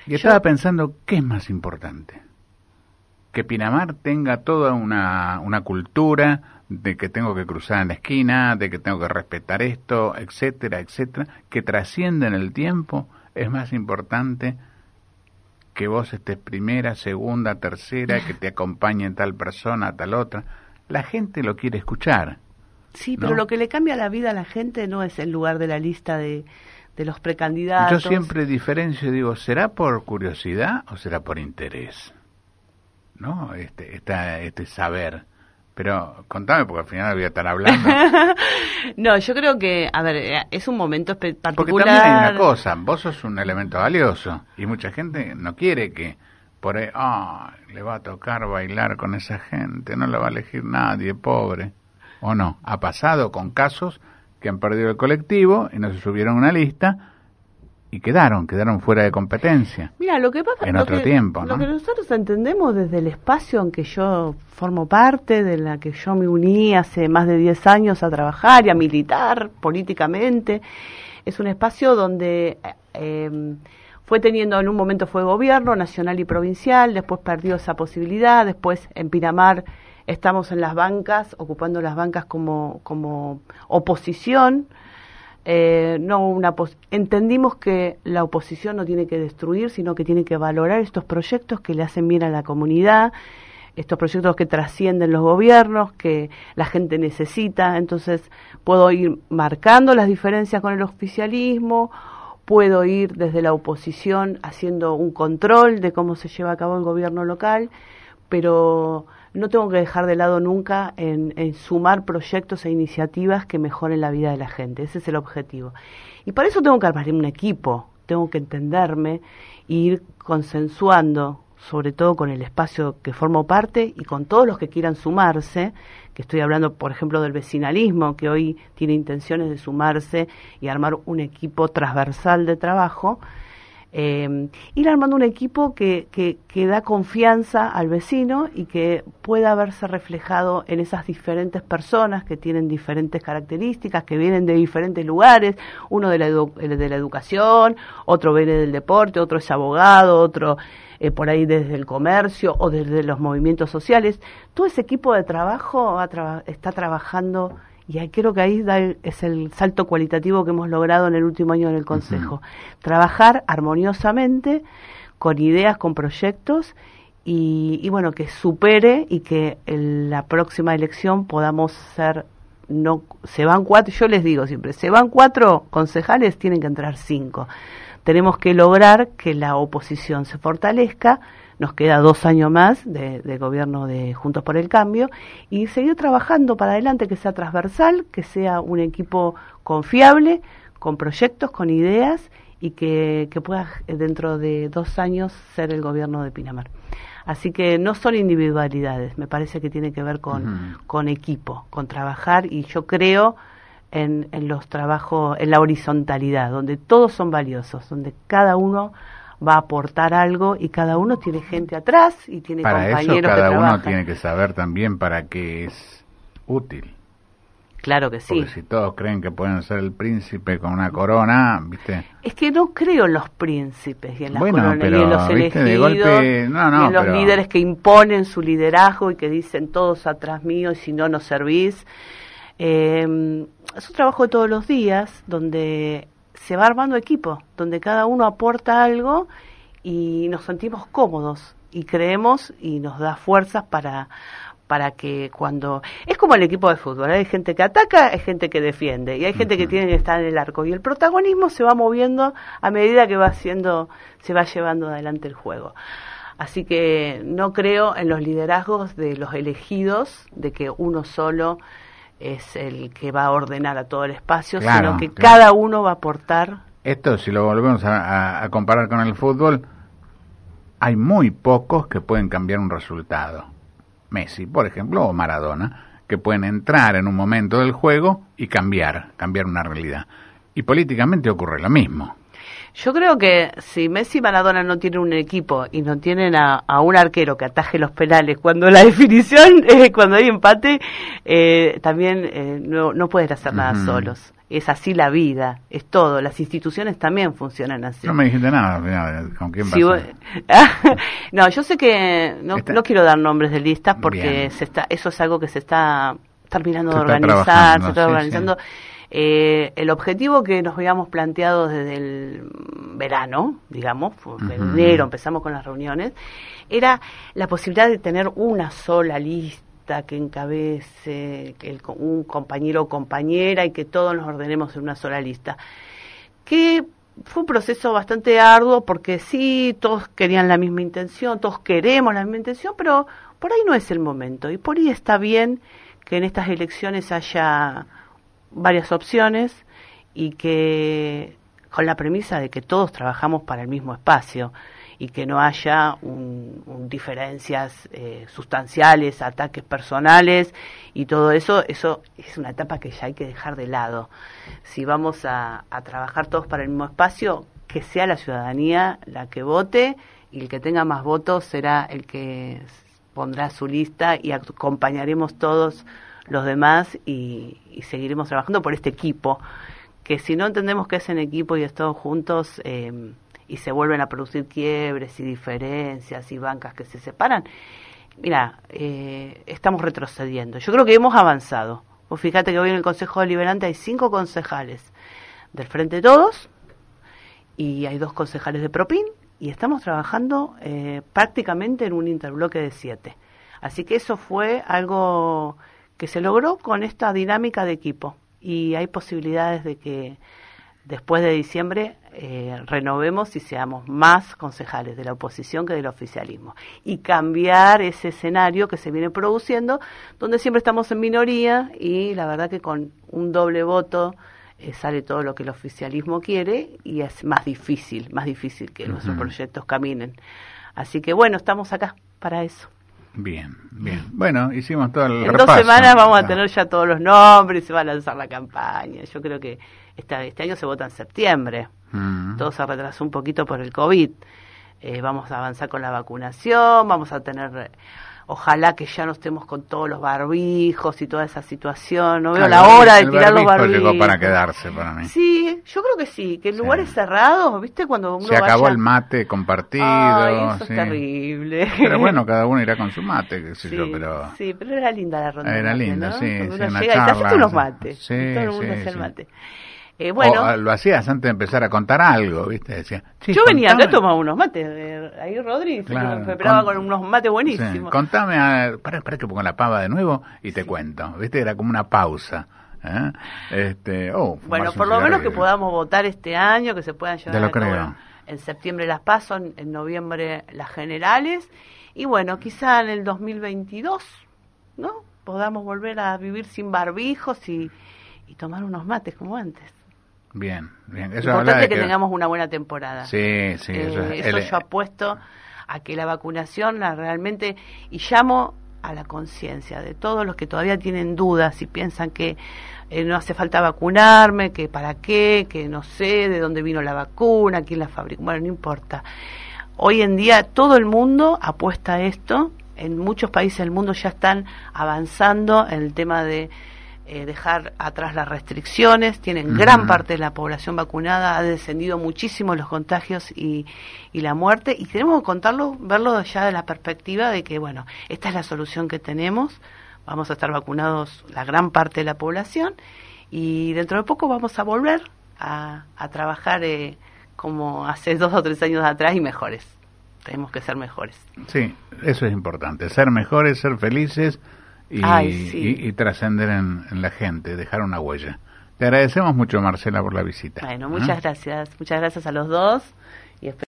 Y estaba pensando, ¿qué es más importante? Que Pinamar tenga toda una cultura de que tengo que cruzar en la esquina, de que tengo que respetar esto, etcétera, etcétera, que trasciende en el tiempo, es más importante que vos estés primera, segunda, tercera, que te acompañe tal persona, tal otra. La gente lo quiere escuchar. Sí, ¿no? pero lo que le cambia la vida a la gente no es el lugar de la lista de los precandidatos. Yo siempre diferencio y digo, ¿será por curiosidad o será por interés? ¿No? Este saber. Pero contame, porque al final voy a estar hablando. No, yo creo que, a ver, es un momento particular. Porque también hay una cosa, vos sos un elemento valioso y mucha gente no quiere que por ahí, le va a tocar bailar con esa gente, no la va a elegir nadie, pobre. ¿O no? Ha pasado con casos que han perdido el colectivo y no se subieron a una lista y quedaron fuera de competencia. Mira, lo que pasa en otro tiempo, ¿no? Lo que nosotros entendemos desde el espacio en que yo formo parte, de la que yo me uní hace más de 10 años a trabajar y a militar políticamente, es un espacio donde fue teniendo, en un momento fue gobierno nacional y provincial, después perdió esa posibilidad, después en Pinamar estamos en las bancas, ocupando las bancas como oposición. Entendimos que la oposición no tiene que destruir, sino que tiene que valorar estos proyectos que le hacen bien a la comunidad, estos proyectos que trascienden los gobiernos, que la gente necesita. Entonces puedo ir marcando las diferencias con el oficialismo, puedo ir desde la oposición haciendo un control de cómo se lleva a cabo el gobierno local, pero no tengo que dejar de lado nunca en sumar proyectos e iniciativas que mejoren la vida de la gente. Ese es el objetivo. Y para eso tengo que armar un equipo, tengo que entenderme e ir consensuando, sobre todo con el espacio que formo parte y con todos los que quieran sumarse, que estoy hablando, por ejemplo, del vecinalismo, que hoy tiene intenciones de sumarse y armar un equipo transversal de trabajo. Ir armando un equipo que da confianza al vecino y que pueda verse reflejado en esas diferentes personas que tienen diferentes características, que vienen de diferentes lugares, uno de la educación, otro viene del deporte, otro es abogado, otro por ahí desde el comercio o desde los movimientos sociales. Todo ese equipo de trabajo está trabajando. Y creo que ahí es el salto cualitativo que hemos logrado en el último año en el Consejo. Uh-huh. Trabajar armoniosamente, con ideas, con proyectos, y bueno, que supere y que en la próxima elección podamos ser, se van 4, yo les digo siempre, se van 4 concejales, tienen que entrar 5. Tenemos que lograr que la oposición se fortalezca. Nos queda 2 años más de gobierno de Juntos por el Cambio y seguir trabajando para adelante, que sea transversal, que sea un equipo confiable, con proyectos, con ideas y que pueda dentro de 2 años ser el gobierno de Pinamar. Así que no son individualidades, me parece que tiene que ver con equipo, con trabajar, y yo creo en los trabajos, en la horizontalidad, donde todos son valiosos, donde cada uno va a aportar algo y cada uno tiene gente atrás y tiene compañeros que trabajan. Para eso cada uno tiene que saber también para qué es útil. Claro que sí. Porque si todos creen que pueden ser el príncipe con una corona, ¿viste? Es que no creo en los príncipes y en las coronas, y en los elegidos, de golpe, y en los líderes que imponen su liderazgo y que dicen todos atrás mío y si no, no servís. Es un trabajo de todos los días donde se va armando equipo, donde cada uno aporta algo y nos sentimos cómodos y creemos y nos da fuerzas para que cuando... Es como el equipo de fútbol, ¿eh? Hay gente que ataca, hay gente que defiende y hay gente que tiene que estar en el arco, y el protagonismo se va moviendo a medida que se va llevando adelante el juego. Así que no creo en los liderazgos de los elegidos, de que uno solo es el que va a ordenar a todo el espacio, sino que cada uno va a aportar. Esto, si lo volvemos a comparar con el fútbol, hay muy pocos que pueden cambiar un resultado. Messi, por ejemplo, o Maradona, que pueden entrar en un momento del juego y cambiar una realidad. Y políticamente ocurre lo mismo. Yo creo que si Messi y Maradona no tienen un equipo y no tienen a un arquero que ataje los penales cuando la definición, cuando hay empate, también no pueden hacer nada solos. es así la vida, es todo. Las instituciones también funcionan así. No me dijiste nada, mirá, ¿con quién Sí, no, yo sé que no quiero dar nombres de listas porque eso es algo que se está terminando de organizar, se está organizando. El objetivo que nos habíamos planteado desde el verano, digamos, en enero empezamos con las reuniones, era la posibilidad de tener una sola lista que encabece un compañero o compañera y que todos nos ordenemos en una sola lista. Que fue un proceso bastante arduo porque sí, todos querían la misma intención, todos queremos la misma intención, pero por ahí no es el momento y por ahí está bien que en estas elecciones haya varias opciones y que con la premisa de que todos trabajamos para el mismo espacio y que no haya diferencias sustanciales, ataques personales y todo eso es una etapa que ya hay que dejar de lado. Si vamos a trabajar todos para el mismo espacio, que sea la ciudadanía la que vote y el que tenga más votos será el que pondrá su lista y acompañaremos todos los demás y seguiremos trabajando por este equipo, que si no entendemos que es en equipo y es todos juntos y se vuelven a producir quiebres y diferencias y bancas que se separan, mira, estamos retrocediendo. Yo creo que hemos avanzado. Vos fíjate que hoy en el Consejo Deliberante hay 5 concejales del Frente de Todos y hay 2 concejales de PROPIN y estamos trabajando prácticamente en un interbloque de 7. Así que eso fue algo que se logró con esta dinámica de equipo y hay posibilidades de que después de diciembre renovemos y seamos más concejales de la oposición que del oficialismo y cambiar ese escenario que se viene produciendo donde siempre estamos en minoría y la verdad que con un doble voto sale todo lo que el oficialismo quiere y es más difícil que nuestros proyectos caminen. Así que bueno, estamos acá para eso. Bien. Bueno, hicimos todo el repaso. En 2 semanas vamos a tener ya todos los nombres, se va a lanzar la campaña. Yo creo que este año se vota en septiembre. Todo se retrasó un poquito por el COVID. Vamos a avanzar con la vacunación, vamos a tener... Ojalá que ya no estemos con todos los barbijos y toda esa situación. No veo la hora de tirar los barbijos. Llegó para quedarse para mí. Sí, yo creo que sí. Que en lugares cerrados, ¿viste? Cuando uno se acabó el mate compartido. Ay, eso es terrible. Pero bueno, cada uno irá con su mate, qué sé yo, pero... Sí, pero era linda la ronda. Era linda, ¿no? sí. Cuando uno llega y te haces unos mates. Sí, todo el mundo hace el mate. Bueno, lo hacías antes de empezar a contar algo, ¿viste? Decía, yo venía acá a tomar unos mates, ahí Rodri me esperaba con unos mates buenísimos. Sí. Contame, para que pongo la pava de nuevo y te cuento, ¿viste? Era como una pausa. Bueno, por lo menos que podamos votar este año, que se puedan llevar a cabo en septiembre las PASO, en noviembre las generales, y bueno, quizá en el 2022, ¿no? Podamos volver a vivir sin barbijos y tomar unos mates como antes. Bien. Eso importante que tengamos una buena temporada. Sí. Eso yo apuesto a que la vacunación realmente, y llamo a la conciencia de todos los que todavía tienen dudas y piensan que no hace falta vacunarme, que para qué, que no sé de dónde vino la vacuna, quién la fabricó. Bueno, no importa. Hoy en día todo el mundo apuesta a esto. En muchos países del mundo ya están avanzando en el tema de dejar atrás las restricciones, tienen gran parte de la población vacunada, ha descendido muchísimo los contagios y la muerte, y tenemos que verlo ya de la perspectiva de que, bueno, esta es la solución que tenemos, vamos a estar vacunados la gran parte de la población, y dentro de poco vamos a volver a trabajar como hace 2 o 3 años atrás y mejores. Tenemos que ser mejores. Sí, eso es importante, ser mejores, ser felices, y trascender en la gente, dejar una huella. Te agradecemos mucho, Marcela, por la visita. Bueno, muchas gracias a los dos. Y